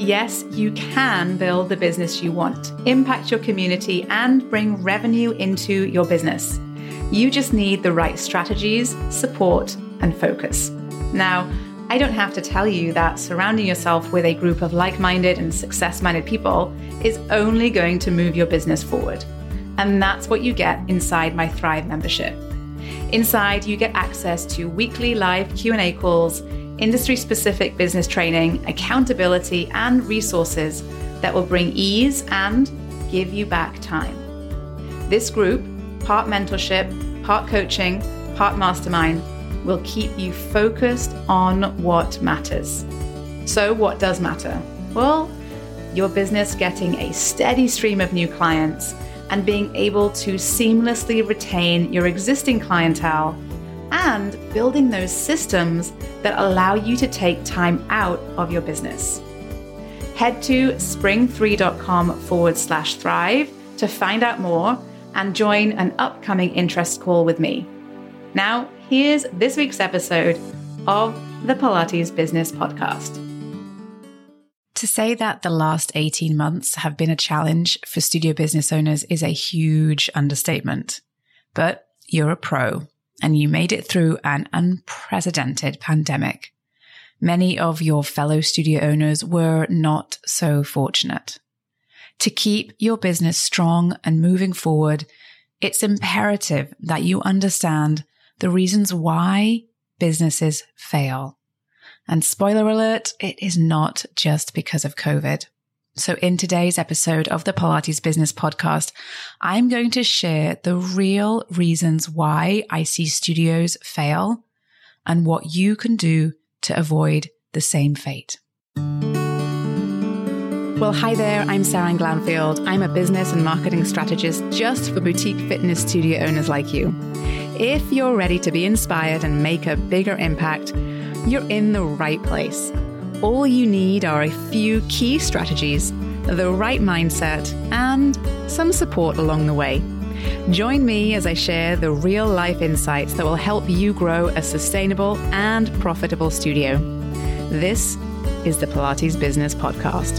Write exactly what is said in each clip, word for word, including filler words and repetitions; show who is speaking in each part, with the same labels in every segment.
Speaker 1: Yes, you can build the business you want, impact your community, and bring revenue into your business. You just need the right strategies, support, and focus. Now, I don't have to tell you that surrounding yourself with a group of like-minded and success-minded people is only going to move your business forward. And that's what you get inside my Thrive membership. Inside, you get access to weekly live Q and A calls, industry-specific business training, accountability, and resources that will bring ease and give you back time. This group, part mentorship, part coaching, part mastermind, will keep you focused on what matters. So what does matter? Well, your business getting a steady stream of new clients and being able to seamlessly retain your existing clientele and building those systems that allow you to take time out of your business. Head to spring3.com forward slash thrive to find out more and join an upcoming interest call with me. Now, here's this week's episode of the Pilates Business Podcast. To say that the last eighteen months have been a challenge for studio business owners is a huge understatement. But you're a pro, and you made it through an unprecedented pandemic. Many of your fellow studio owners were not so fortunate. To keep your business strong and moving forward, it's imperative that you understand the reasons why businesses fail. And spoiler alert, it is not just because of COVID. So in today's episode of the Pilates Business Podcast, I'm going to share the real reasons why I see studios fail and what you can do to avoid the same fate. Well, hi there, I'm Sarah Glanfield. I'm a business and marketing strategist just for boutique fitness studio owners like you. If you're ready to be inspired and make a bigger impact, you're in the right place. All you need are a few key strategies, the right mindset, and some support along the way. Join me as I share the real-life insights that will help you grow a sustainable and profitable studio. This is the Pilates Business Podcast.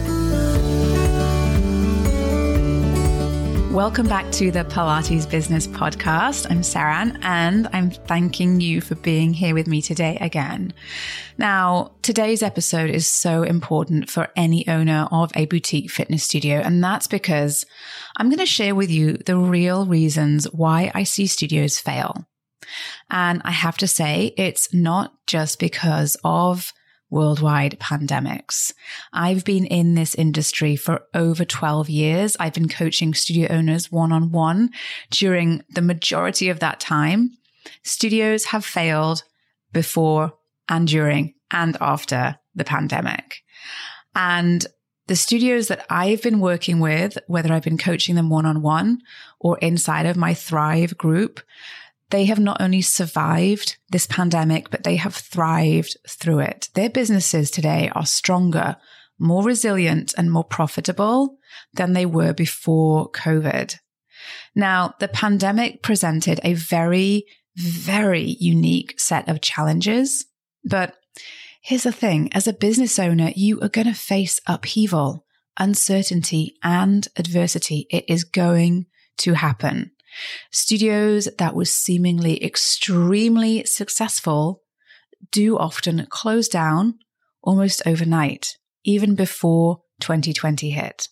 Speaker 1: Welcome back to the Pilates Business Podcast. I'm Saran, and I'm thanking you for being here with me today again. Now, today's episode is so important for any owner of a boutique fitness studio, and that's because I'm going to share with you the real reasons why I see studios fail. And I have to say, it's not just because of worldwide pandemics. I've been in this industry for over twelve years. I've been coaching studio owners one-on-one. During the majority of that time, studios have failed before and during and after the pandemic. And the studios that I've been working with, whether I've been coaching them one-on-one or inside of my Thrive group, they have not only survived this pandemic, but they have thrived through it. Their businesses today are stronger, more resilient, and more profitable than they were before COVID. Now, the pandemic presented a very, very unique set of challenges. But here's the thing. As a business owner, you are going to face upheaval, uncertainty, and adversity. It is going to happen. Studios that were seemingly extremely successful do often close down almost overnight, even before twenty twenty hit.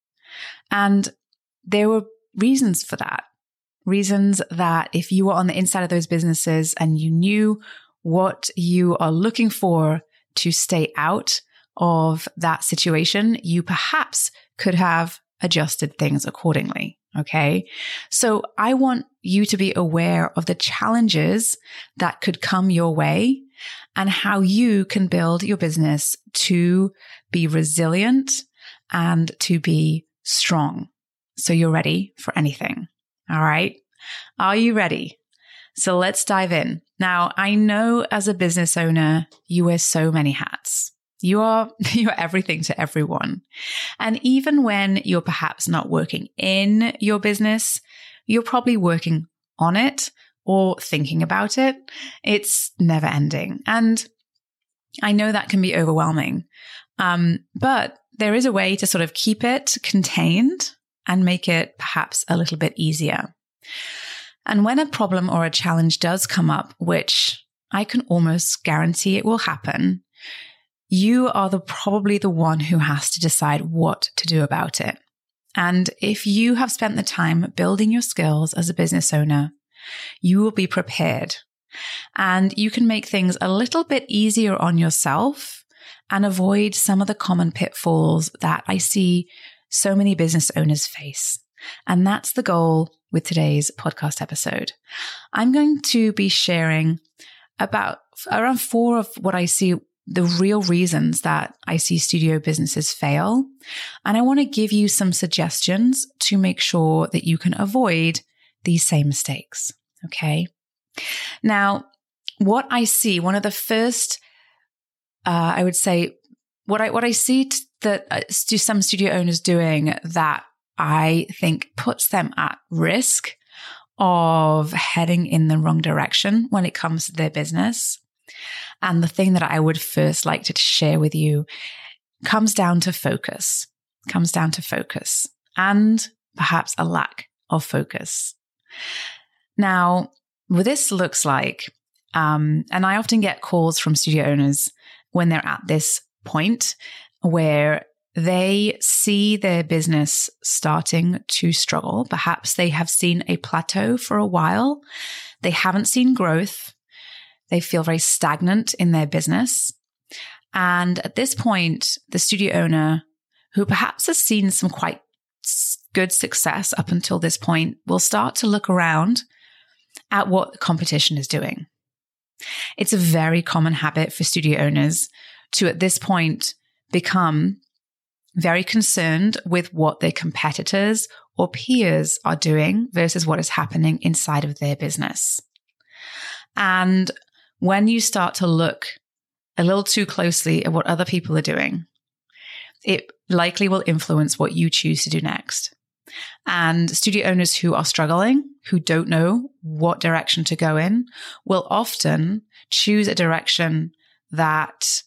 Speaker 1: And there were reasons for that. Reasons that if you were on the inside of those businesses and you knew what you are looking for to stay out of that situation, you perhaps could have adjusted things accordingly. Okay. So I want you to be aware of the challenges that could come your way and how you can build your business to be resilient and to be strong. So you're ready for anything. All right. Are you ready? So let's dive in. Now, I know as a business owner, you wear so many hats. You are, you are everything to everyone. And even when you're perhaps not working in your business, you're probably working on it or thinking about it. It's never ending. And I know that can be overwhelming. Um, but there is a way to sort of keep it contained and make it perhaps a little bit easier. And when a problem or a challenge does come up, which I can almost guarantee it will happen, you are the probably the one who has to decide what to do about it. And if you have spent the time building your skills as a business owner, you will be prepared. And you can make things a little bit easier on yourself and avoid some of the common pitfalls that I see so many business owners face. And that's the goal with today's podcast episode. I'm going to be sharing about around four of what I see the real reasons that I see studio businesses fail. And I want to give you some suggestions to make sure that you can avoid these same mistakes. Okay. Now, what I see, one of the first, uh, I would say, what I what I see t- that uh, st- some studio owners doing that I think puts them at risk of heading in the wrong direction when it comes to their business. And the thing that I would first like to share with you comes down to focus, comes down to focus and perhaps a lack of focus. Now, what this looks like, um, and I often get calls from studio owners when they're at this point where they see their business starting to struggle. Perhaps they have seen a plateau for a while. They haven't seen growth. They feel very stagnant in their business. And at this point, the studio owner, who perhaps has seen some quite good success up until this point, will start to look around at what the competition is doing. It's a very common habit for studio owners to, at this point, become very concerned with what their competitors or peers are doing versus what is happening inside of their business. And when you start to look a little too closely at what other people are doing, it likely will influence what you choose to do next. And studio owners who are struggling, who don't know what direction to go in, will often choose a direction that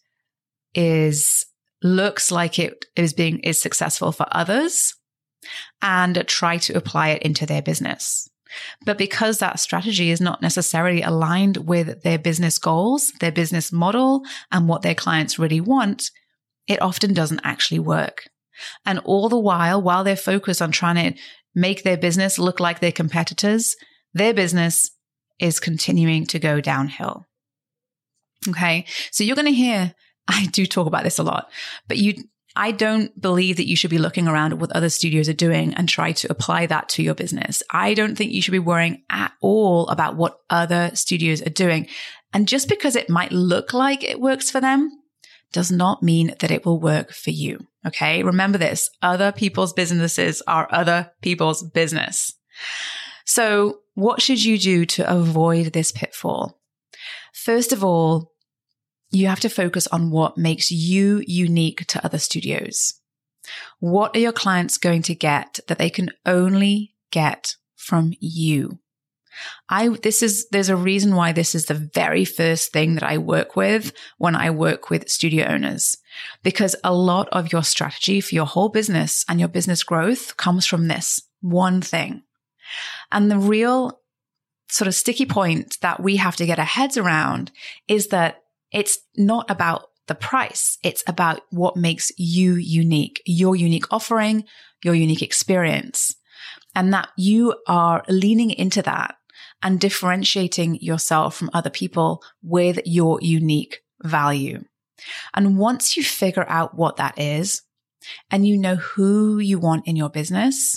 Speaker 1: is looks like it is being is successful for others and try to apply it into their business. But because that strategy is not necessarily aligned with their business goals, their business model, and what their clients really want, it often doesn't actually work. And all the while, while they're focused on trying to make their business look like their competitors, their business is continuing to go downhill. Okay. So you're going to hear, I do talk about this a lot, but you, I don't believe that you should be looking around at what other studios are doing and try to apply that to your business. I don't think you should be worrying at all about what other studios are doing. And just because it might look like it works for them does not mean that it will work for you. Okay. Remember this, other people's businesses are other people's business. So what should you do to avoid this pitfall? First of all, you have to focus on what makes you unique to other studios. What are your clients going to get that they can only get from you? I, this is, there's a reason why this is the very first thing that I work with when I work with studio owners, because a lot of your strategy for your whole business and your business growth comes from this one thing. And the real sort of sticky point that we have to get our heads around is that it's not about the price. It's about what makes you unique, your unique offering, your unique experience, and that you are leaning into that and differentiating yourself from other people with your unique value. And once you figure out what that is and you know who you want in your business,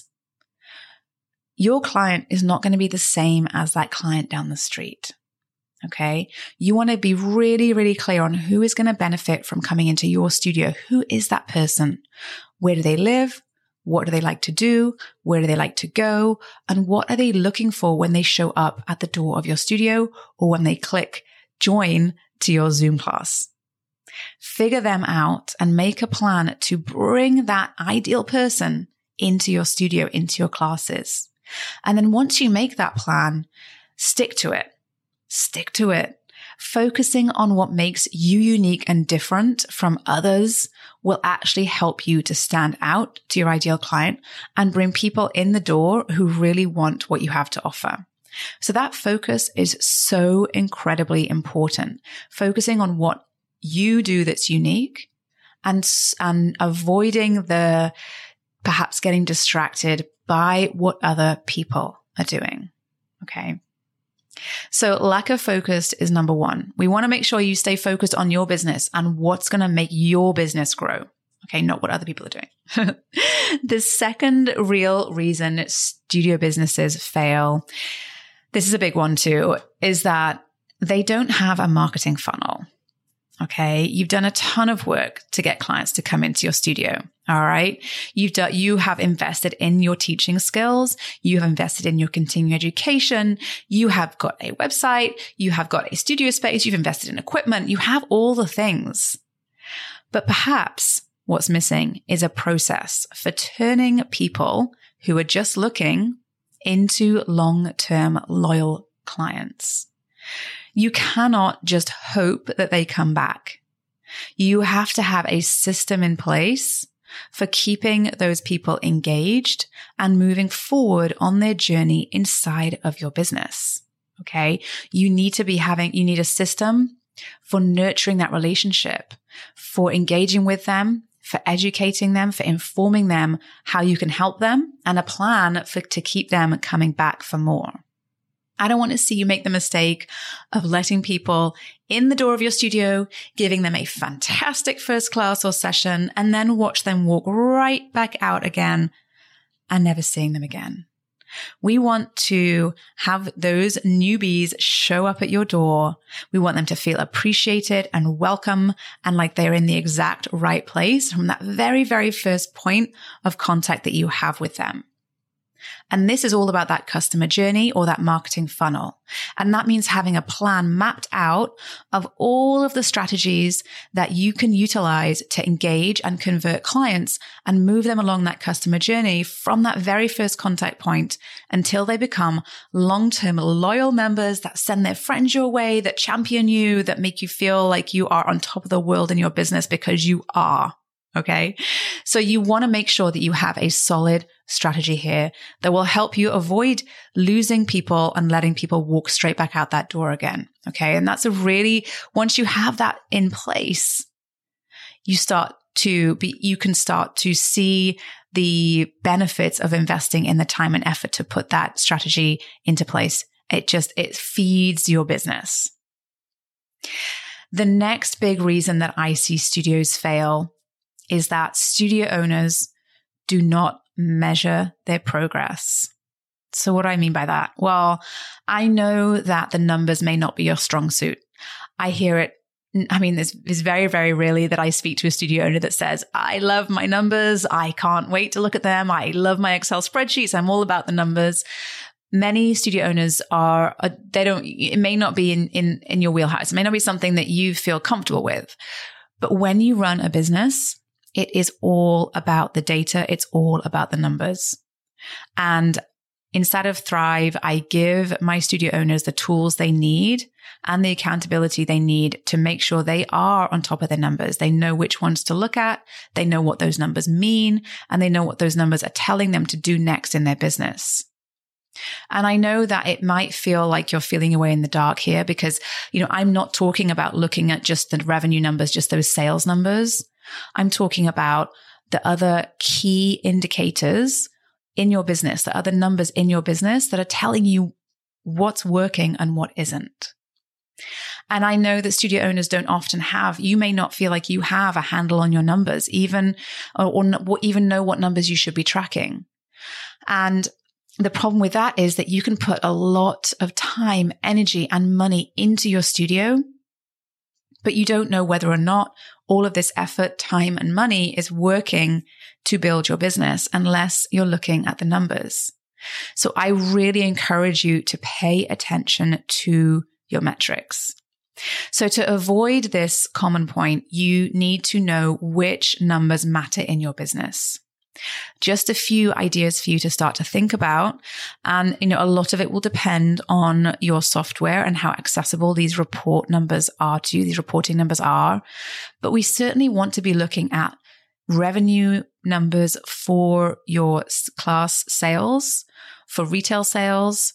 Speaker 1: your client is not going to be the same as that client down the street. Okay. You want to be really, really clear on who is going to benefit from coming into your studio. Who is that person? Where do they live? What do they like to do? Where do they like to go? And what are they looking for when they show up at the door of your studio or when they click join to your Zoom class? Figure them out and make a plan to bring that ideal person into your studio, into your classes. And then once you make that plan, stick to it. Stick to it. Focusing on what makes you unique and different from others will actually help you to stand out to your ideal client and bring people in the door who really want what you have to offer. So that focus is so incredibly important. Focusing on what you do that's unique and, and avoiding the perhaps getting distracted by what other people are doing. Okay. So lack of focus is number one. We want to make sure you stay focused on your business and what's going to make your business grow. Okay. Not what other people are doing. The second real reason studio businesses fail, this is a big one too, is that they don't have a marketing funnel. Okay. You've done a ton of work to get clients to come into your studio. All right. You've done, you have invested in your teaching skills. You have invested in your continuing education. You have got a website. You have got a studio space. You've invested in equipment. You have all the things. But perhaps what's missing is a process for turning people who are just looking into long-term loyal clients. You cannot just hope that they come back. You have to have a system in place for keeping those people engaged and moving forward on their journey inside of your business. Okay. You need to be having, you need a system for nurturing that relationship, for engaging with them, for educating them, for informing them how you can help them, and a plan for, to keep them coming back for more. I don't want to see you make the mistake of letting people in the door of your studio, giving them a fantastic first class or session, and then watch them walk right back out again and never seeing them again. We want to have those newbies show up at your door. We want them to feel appreciated and welcome and like they're in the exact right place from that very, very first point of contact that you have with them. And this is all about that customer journey or that marketing funnel. And that means having a plan mapped out of all of the strategies that you can utilize to engage and convert clients and move them along that customer journey from that very first contact point until they become long-term loyal members that send their friends your way, that champion you, that make you feel like you are on top of the world in your business because you are. Okay. So you want to make sure that you have a solid strategy here that will help you avoid losing people and letting people walk straight back out that door again. Okay. And that's a really, once you have that in place, you start to be, you can start to see the benefits of investing in the time and effort to put that strategy into place. It just, it feeds your business. The next big reason that I see studios fail is that studio owners do not measure their progress. So what do I mean by that? Well, I know that the numbers may not be your strong suit. I hear it. I mean, it's, it's very, very rarely that I speak to a studio owner that says, I love my numbers. I can't wait to look at them. I love my Excel spreadsheets. I'm all about the numbers. Many studio owners are, they don't, it may not be in, in, in your wheelhouse. It may not be something that you feel comfortable with. But when you run a business, it is all about the data. It's all about the numbers. And inside of Thrive, I give my studio owners the tools they need and the accountability they need to make sure they are on top of their numbers. They know which ones to look at. They know what those numbers mean, and they know what those numbers are telling them to do next in their business. And I know that it might feel like you're feeling away in the dark here because, you know, I'm not talking about looking at just the revenue numbers, just those sales numbers. I'm talking about the other key indicators in your business, the other numbers in your business that are telling you what's working and what isn't. And I know that studio owners don't often have, you may not feel like you have a handle on your numbers, even, or, or even know what numbers you should be tracking. And the problem with that is that you can put a lot of time, energy, and money into your studio, but you don't know whether or not all of this effort, time, and money is working to build your business unless you're looking at the numbers. So I really encourage you to pay attention to your metrics. So to avoid this common point, you need to know which numbers matter in your business. Just a few ideas for you to start to think about. And, you know, a lot of it will depend on your software and how accessible these report numbers are to you, these reporting numbers are. But we certainly want to be looking at revenue numbers for your class sales, for retail sales,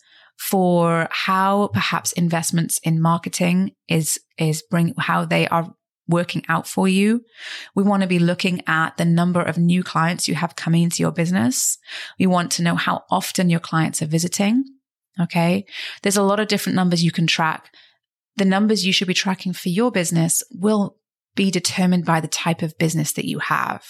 Speaker 1: for how perhaps investments in marketing is, is bring, how they are working out for you. We want to be looking at the number of new clients you have coming into your business. We want to know how often your clients are visiting. Okay. There's a lot of different numbers you can track. The numbers you should be tracking for your business will be determined by the type of business that you have.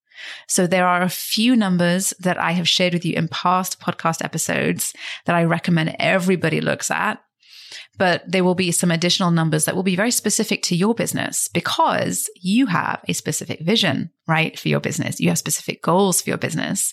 Speaker 1: So there are a few numbers that I have shared with you in past podcast episodes that I recommend everybody looks at. But there will be some additional numbers that will be very specific to your business because you have a specific vision, right, for your business. You have specific goals for your business.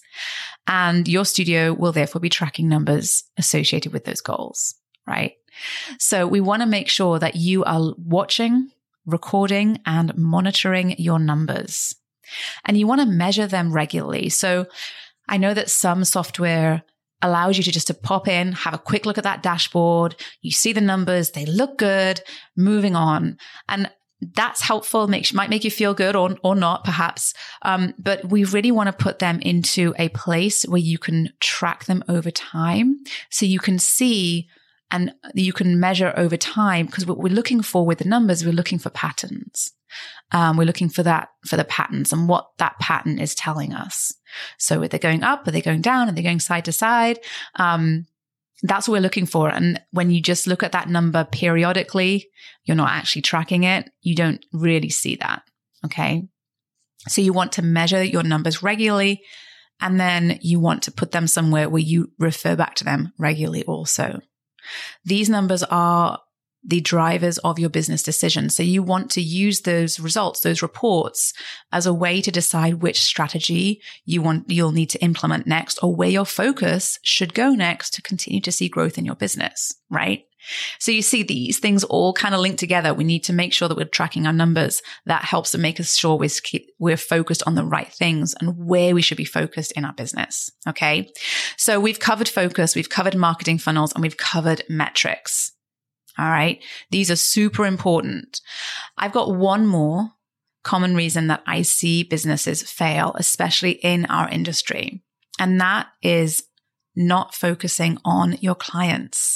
Speaker 1: And your studio will therefore be tracking numbers associated with those goals, right? So we want to make sure that you are watching, recording, and monitoring your numbers. And you want to measure them regularly. So I know that some software allows you to just to pop in, have a quick look at that dashboard. You see the numbers, they look good, moving on. And that's helpful, makes, might make you feel good or, or not, perhaps. Um, but we really want to put them into a place where you can track them over time. So you can see and you can measure over time, because what we're looking for with the numbers, we're looking for patterns. Um, we're looking for that, for the patterns and what that pattern is telling us. So are they going up? Are they going down? Are they going side to side? Um, that's what we're looking for. And when you just look at that number periodically, you're not actually tracking it. You don't really see that. Okay. So you want to measure your numbers regularly, and then you want to put them somewhere where you refer back to them regularly also. These numbers are the drivers of your business decisions. So you want to use those results, those reports, as a way to decide which strategy you want, you'll need to implement next, or where your focus should go next to continue to see growth in your business, right? So you see these things all kind of link together. We need to make sure that we're tracking our numbers. That helps to make us sure we're, we're focused on the right things and where we should be focused in our business. Okay. So we've covered focus, we've covered marketing funnels, and we've covered metrics. All right. These are super important. I've got one more common reason that I see businesses fail, especially in our industry. And that is not focusing on your clients.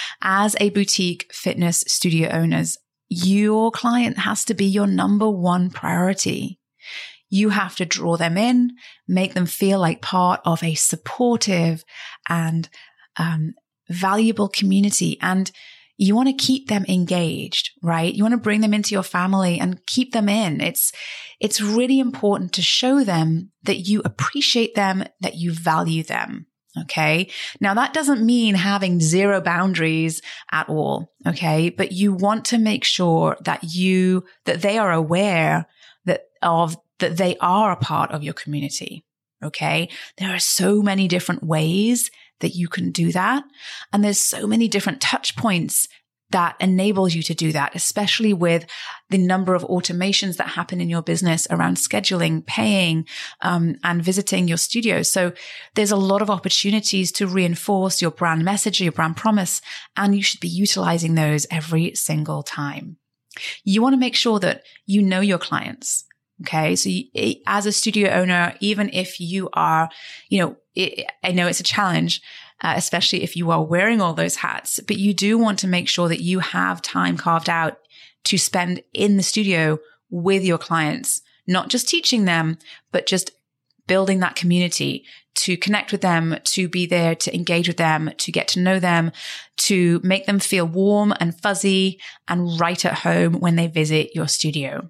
Speaker 1: As a boutique fitness studio owners, your client has to be your number one priority. You have to draw them in, make them feel like part of a supportive and um, valuable community. And you want to keep them engaged, right? You want to bring them into your family and keep them in. It's, it's really important to show them that you appreciate them, that you value them. Okay. Now that doesn't mean having zero boundaries at all. Okay. But you want to make sure that you, that they are aware that of, that they are a part of your community. Okay. There are so many different ways that you can do that. And there's so many different touch points that enables you to do that, especially with the number of automations that happen in your business around scheduling, paying, um, and visiting your studio. So there's a lot of opportunities to reinforce your brand message, your brand promise, and you should be utilizing those every single time. You want to make sure that you know your clients. Okay. So you, as a studio owner, even if you are, you know, it, I know it's a challenge, uh, especially if you are wearing all those hats, but you do want to make sure that you have time carved out to spend in the studio with your clients, not just teaching them, but just building that community, to connect with them, to be there, to engage with them, to get to know them, to make them feel warm and fuzzy and right at home when they visit your studio.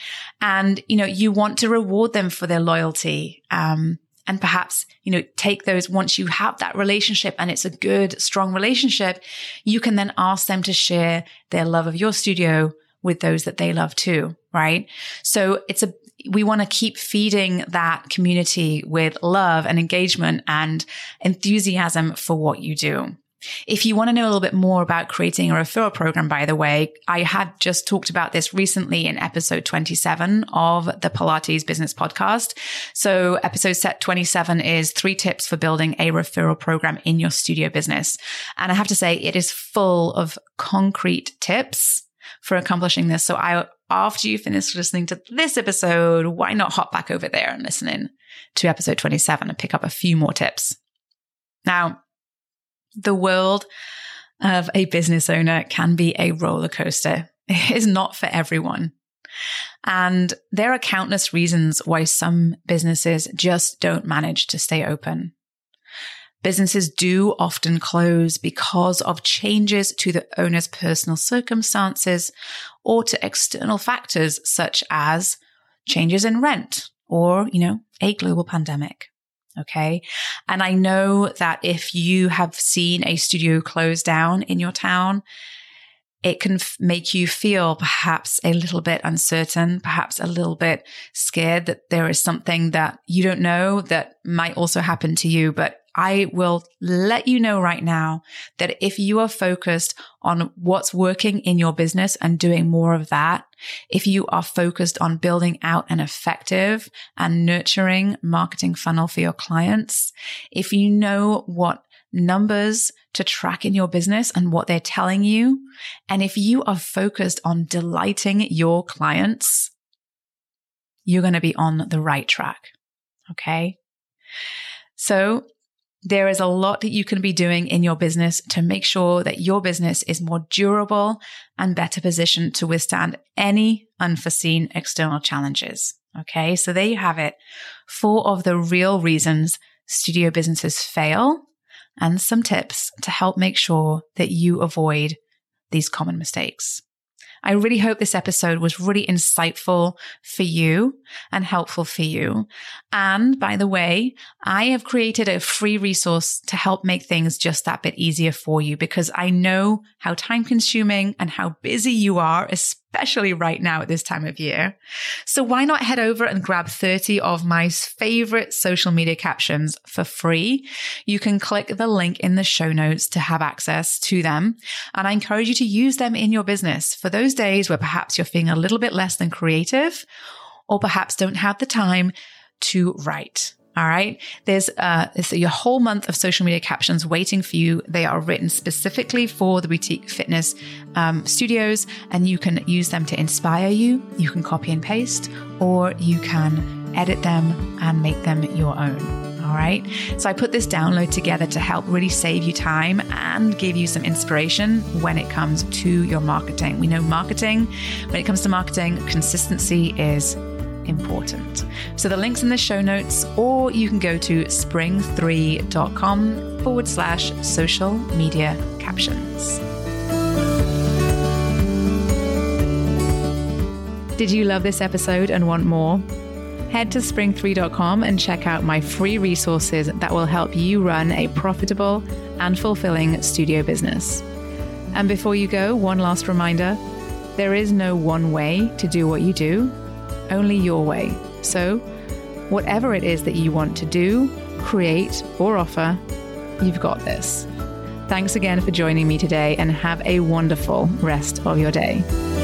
Speaker 1: And, you know, you want to reward them for their loyalty. Um, and perhaps, you know, take those, once you have that relationship and it's a good, strong relationship, you can then ask them to share their love of your studio with those that they love too, right? So it's a, we want to keep feeding that community with love and engagement and enthusiasm for what you do. If you want to know a little bit more about creating a referral program, by the way, I had just talked about this recently in episode twenty-seven of the Pilates Business Podcast. So episode set twenty-seven is three tips for building a referral program in your studio business. And I have to say it is full of concrete tips for accomplishing this. So I, after you finish listening to this episode, why not hop back over there and listen in to episode twenty-seven and pick up a few more tips. Now, the world of a business owner can be a roller coaster. It is not for everyone. And there are countless reasons why some businesses just don't manage to stay open. Businesses do often close because of changes to the owner's personal circumstances or to external factors such as changes in rent or, you know, a global pandemic. Okay. And I know that if you have seen a studio close down in your town, it can f- make you feel perhaps a little bit uncertain, perhaps a little bit scared that there is something that you don't know that might also happen to you. But I will let you know right now that if you are focused on what's working in your business and doing more of that, if you are focused on building out an effective and nurturing marketing funnel for your clients, if you know what numbers to track in your business and what they're telling you, and if you are focused on delighting your clients, you're going to be on the right track. Okay. So there is a lot that you can be doing in your business to make sure that your business is more durable and better positioned to withstand any unforeseen external challenges. Okay, so there you have it. Four of the real reasons studio businesses fail and some tips to help make sure that you avoid these common mistakes. I really hope this episode was really insightful for you and helpful for you. And by the way, I have created a free resource to help make things just that bit easier for you because I know how time consuming and how busy you are, especially right now at this time of year. So why not head over and grab thirty of my favorite social media captions for free? You can click the link in the show notes to have access to them. And I encourage you to use them in your business for those days where perhaps you're feeling a little bit less than creative or perhaps don't have the time to write. All right. There's uh, there's your whole month of social media captions waiting for you. They are written specifically for the boutique fitness um, studios, and you can use them to inspire you. You can copy and paste, or you can edit them and make them your own. All right. So I put this download together to help really save you time and give you some inspiration when it comes to your marketing. We know marketing, when it comes to marketing, consistency is important. So the link's in the show notes, or you can go to spring three dot com forward slash social media captions. Did you love this episode and want more? Head to spring three dot com and check out my free resources that will help you run a profitable and fulfilling studio business. And before you go, one last reminder, there is no one way to do what you do, only your way. So whatever it is that you want to do, create, or offer, you've got this. Thanks again for joining me today and have a wonderful rest of your day.